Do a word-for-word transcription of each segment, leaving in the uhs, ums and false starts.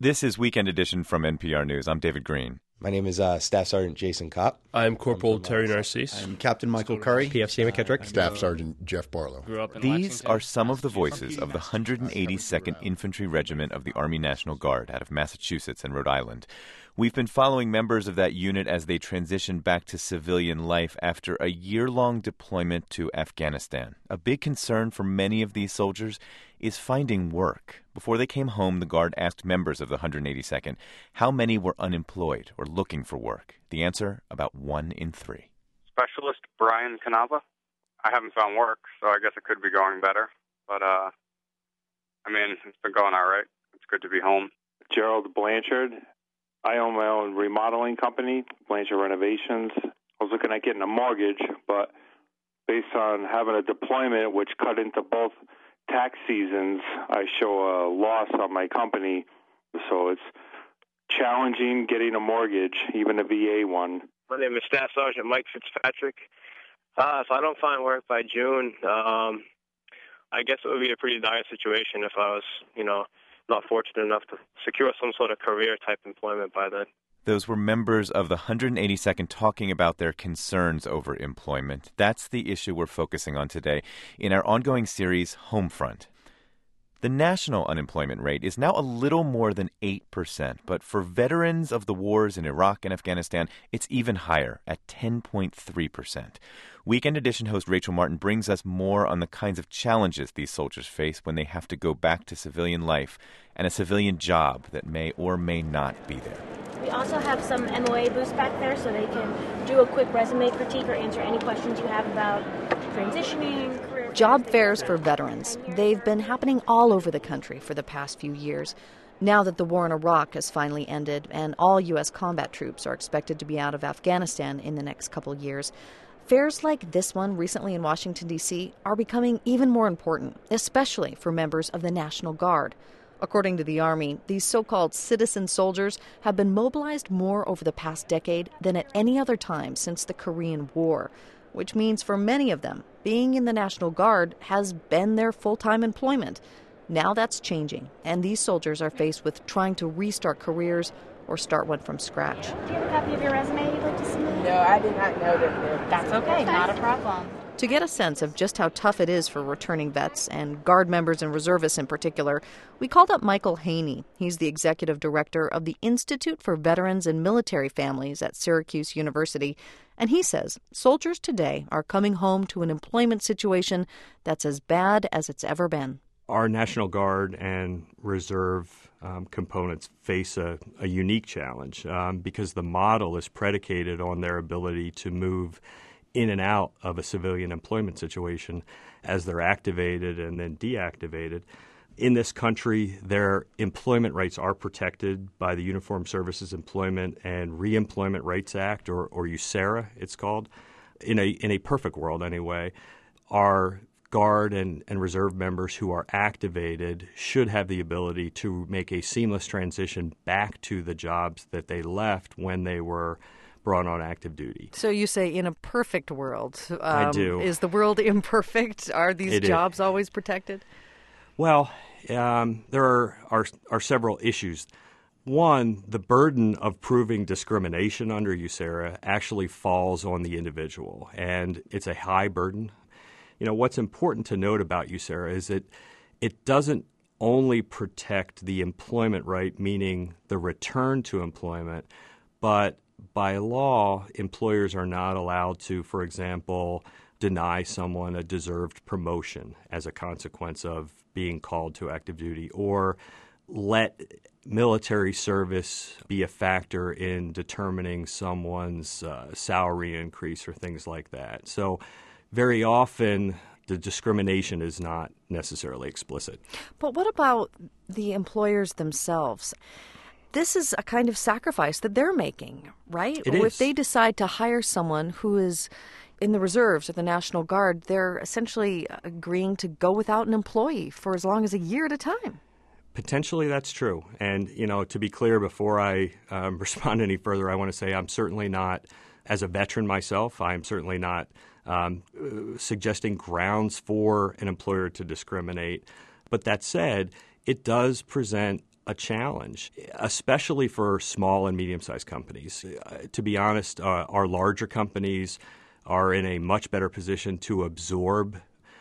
This is Weekend Edition from N P R News. I'm David Green. My name is uh, Staff Sergeant Jason Kopp. I'm Corporal I'm Terry Narcisse. I'm Captain Michael Curry. P F C McKittrick. Staff Sergeant Jeff Barlow. These are some of the voices of the one hundred eighty-second Infantry Regiment of the Army National Guard out of Massachusetts and Rhode Island. We've been following members of that unit as they transition back to civilian life after a year-long deployment to Afghanistan. A big concern for many of these soldiers is finding work. Before they came home, the Guard asked members of the one hundred eighty-second how many were unemployed or looking for work. The answer, about one in three. Specialist Brian Canava. I haven't found work, so I guess it could be going better. But, uh, I mean, it's been going all right. It's good to be home. Gerald Blanchard. I own my own remodeling company, Blanchard Renovations. I was looking at getting a mortgage, but based on having a deployment which cut into both tax seasons, I show a loss on my company. So it's challenging getting a mortgage, even a V A one. My name is Staff Sergeant Mike Fitzpatrick. Uh, if I don't find work by June, um, I guess it would be a pretty dire situation if I was, you know, not fortunate enough to secure some sort of career-type employment by then. Those were members of the one hundred eighty-second talking about their concerns over employment. That's the issue we're focusing on today in our ongoing series, Homefront. The national unemployment rate is now a little more than eight percent, but for veterans of the wars in Iraq and Afghanistan, it's even higher at ten point three percent. Weekend Edition host Rachel Martin brings us more on the kinds of challenges these soldiers face when they have to go back to civilian life and a civilian job that may or may not be there. We also have some M O A booths back there so they can do a quick resume critique or answer any questions you have about transitioning, career. Job fairs for veterans. They've been happening all over the country for the past few years. Now that the war in Iraq has finally ended and all U S combat troops are expected to be out of Afghanistan in the next couple years, fairs like this one recently in Washington, D C are becoming even more important, especially for members of the National Guard. According to the Army, these so-called citizen soldiers have been mobilized more over the past decade than at any other time since the Korean War, which means for many of them, being in the National Guard has been their full-time employment. Now that's changing, and these soldiers are faced with trying to restart careers or start one from scratch. Do you have a copy of your resume you'd like to submit? No, I did not know that. That's okay, not a problem. To get a sense of just how tough it is for returning vets, and Guard members and reservists in particular, we called up Michael Haney. He's the executive director of the Institute for Veterans and Military Families at Syracuse University. And he says soldiers today are coming home to an employment situation that's as bad as it's ever been. Our National Guard and Reserve um, components face a, a unique challenge um, because the model is predicated on their ability to move in and out of a civilian employment situation as they're activated and then deactivated. In this country, their employment rights are protected by the Uniformed Services Employment and Reemployment Rights Act, or, or USERRA, it's called. In a in a perfect world, anyway, our Guard and, and Reserve members who are activated should have the ability to make a seamless transition back to the jobs that they left when they were brought on active duty. So you say in a perfect world. Um, I do. Is the world imperfect? Are these it jobs is. always protected? Well, um, there are, are are several issues. One, the burden of proving discrimination under USERRA actually falls on the individual, and it's a high burden. You know, what's important to note about USERRA is that it doesn't only protect the employment right, meaning the return to employment, but by law, employers are not allowed to, for example, deny someone a deserved promotion as a consequence of being called to active duty, or let military service be a factor in determining someone's uh, salary increase or things like that. So very often the discrimination is not necessarily explicit. But what about the employers themselves? This is a kind of sacrifice that they're making, right? It Or is. if they decide to hire someone who is in the reserves or the National Guard, they're essentially agreeing to go without an employee for as long as a year at a time. Potentially that's true. And, you know, to be clear, before I um, respond any further, I want to say I'm certainly not, as a veteran myself, I'm certainly not um, uh, suggesting grounds for an employer to discriminate. But that said, it does present a challenge, especially for small and medium-sized companies. Uh, to be honest, uh, our larger companies are in a much better position to absorb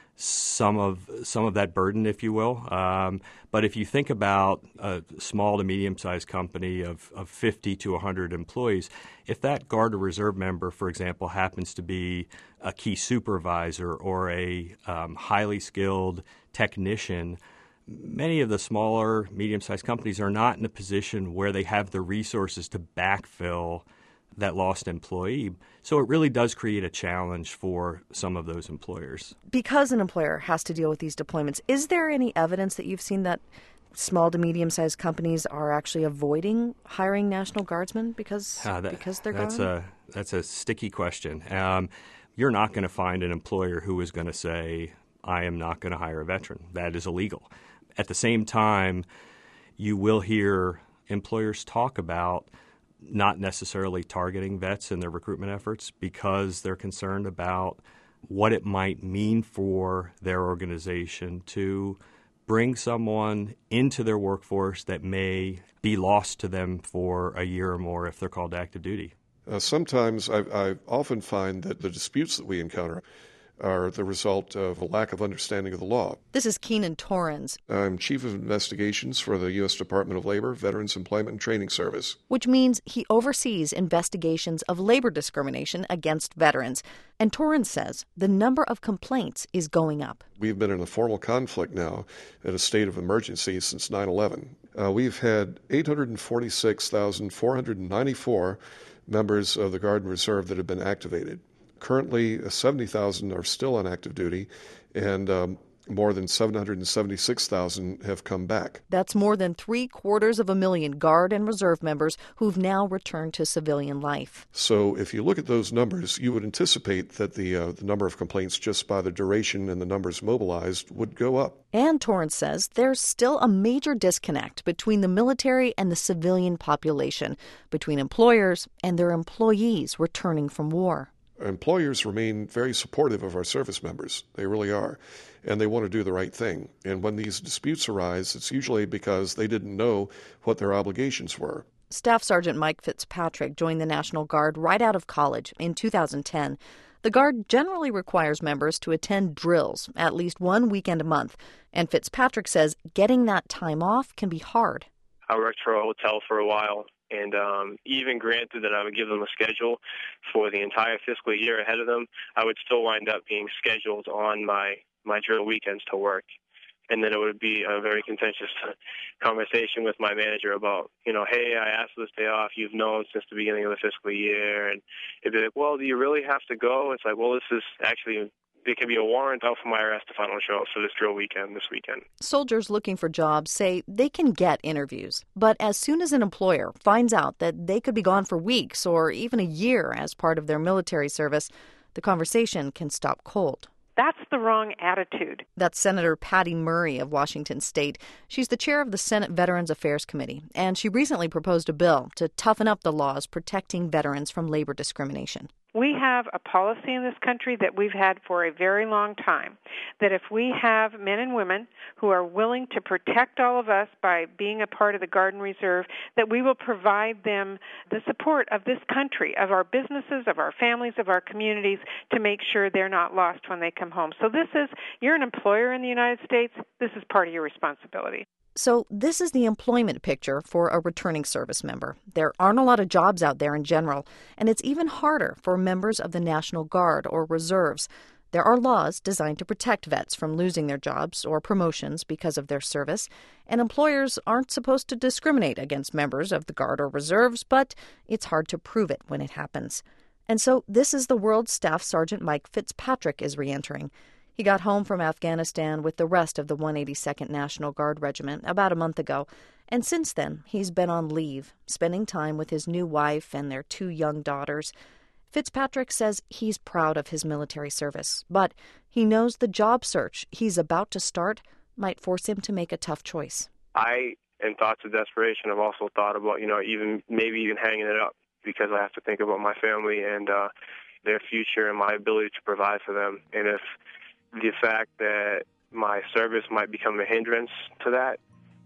some of some of that burden, if you will. Um, but if you think about a small to medium-sized company of, of fifty to one hundred employees, if that Guard or Reserve member, for example, happens to be a key supervisor or a um, highly skilled technician, many of the smaller, medium-sized companies are not in a position where they have the resources to backfill that lost employee. So it really does create a challenge for some of those employers. Because an employer has to deal with these deployments, is there any evidence that you've seen that small to medium-sized companies are actually avoiding hiring National Guardsmen because, uh, that, because they're that's gone? A, that's a sticky question. Um, you're not going to find an employer who is going to say, I am not going to hire a veteran. That is illegal. At the same time, you will hear employers talk about not necessarily targeting vets in their recruitment efforts because they're concerned about what it might mean for their organization to bring someone into their workforce that may be lost to them for a year or more if they're called to active duty. Uh, sometimes I, I often find that the disputes that we encounter are the result of a lack of understanding of the law. This is Keenan Torrens. I'm Chief of Investigations for the U S Department of Labor, Veterans Employment and Training Service. Which means he oversees investigations of labor discrimination against veterans. And Torrens says the number of complaints is going up. We've been in a formal conflict now at a state of emergency since nine eleven. Uh, we've had eight hundred forty-six thousand four hundred ninety-four members of the Guard and Reserve that have been activated. Currently, seventy thousand are still on active duty, and um, more than seven hundred seventy-six thousand have come back. That's more than three quarters of a million Guard and Reserve members who've now returned to civilian life. So if you look at those numbers, you would anticipate that the, uh, the number of complaints just by the duration and the numbers mobilized would go up. And Torrens says there's still a major disconnect between the military and the civilian population, between employers and their employees returning from war. Employers remain very supportive of our service members. They really are. And they want to do the right thing. And when these disputes arise, it's usually because they didn't know what their obligations were. Staff Sergeant Mike Fitzpatrick joined the National Guard right out of college in two thousand ten. The Guard generally requires members to attend drills at least one weekend a month. And Fitzpatrick says getting that time off can be hard. I worked for a hotel for a while. And um, even granted that I would give them a schedule for the entire fiscal year ahead of them, I would still wind up being scheduled on my, my drill weekends to work. And then it would be a very contentious conversation with my manager about, you know, hey, I asked for this day off. You've known since the beginning of the fiscal year. And it'd be like, well, do you really have to go? It's like, well, this is actually... There could be a warrant out for my arrest if I don't show up for this drill weekend this weekend. Soldiers looking for jobs say they can get interviews. But as soon as an employer finds out that they could be gone for weeks or even a year as part of their military service, the conversation can stop cold. That's the wrong attitude. That's Senator Patty Murray of Washington State. She's the chair of the Senate Veterans Affairs Committee, and she recently proposed a bill to toughen up the laws protecting veterans from labor discrimination. We have a policy in this country that we've had for a very long time, that if we have men and women who are willing to protect all of us by being a part of the Guard and Reserve, that we will provide them the support of this country, of our businesses, of our families, of our communities, to make sure they're not lost when they come home. So this is, you're an employer in the United States, this is part of your responsibility. So this is the employment picture for a returning service member. There aren't a lot of jobs out there in general, and it's even harder for members of the National Guard or Reserves. There are laws designed to protect vets from losing their jobs or promotions because of their service, and employers aren't supposed to discriminate against members of the Guard or Reserves, but it's hard to prove it when it happens. And so this is the world Staff Sergeant Mike Fitzpatrick is reentering. He got home from Afghanistan with the rest of the one hundred eighty-second National Guard Regiment about a month ago, and since then he's been on leave, spending time with his new wife and their two young daughters. Fitzpatrick says he's proud of his military service, but he knows the job search he's about to start might force him to make a tough choice. I, in thoughts of desperation, have also thought about, you know, even maybe even hanging it up because I have to think about my family and uh, their future and my ability to provide for them. And if the fact that my service might become a hindrance to that,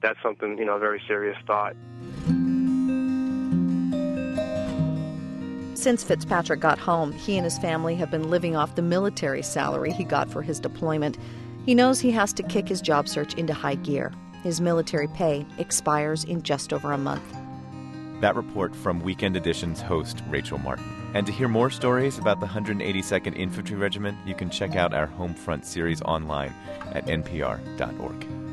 that's something, you know, a very serious thought. Since Fitzpatrick got home, he and his family have been living off the military salary he got for his deployment. He knows he has to kick his job search into high gear. His military pay expires in just over a month. That report from Weekend Edition's host, Rachel Martin. And to hear more stories about the one hundred eighty-second Infantry Regiment, you can check out our Homefront series online at N P R dot org.